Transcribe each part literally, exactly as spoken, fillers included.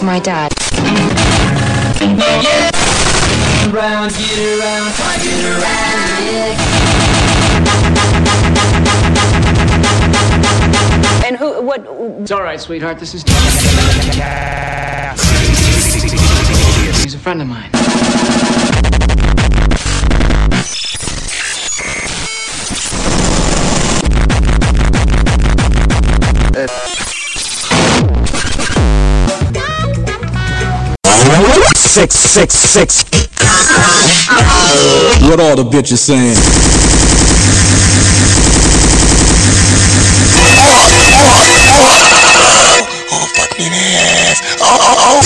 to my dad. Yeah. Around, get around, get around, yeah. And who, what? It's alright, sweetheart, this is... He's a friend of mine. Six, six, six. What all the bitches saying? Oh, fuck me in the ass. Oh, oh,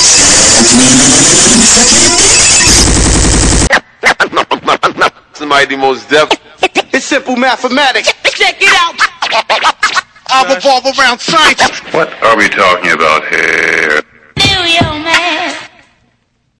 oh. Somebody most deaf. It's simple mathematics. Check it out. I revolve around science. What are we talking about here? Do you, man?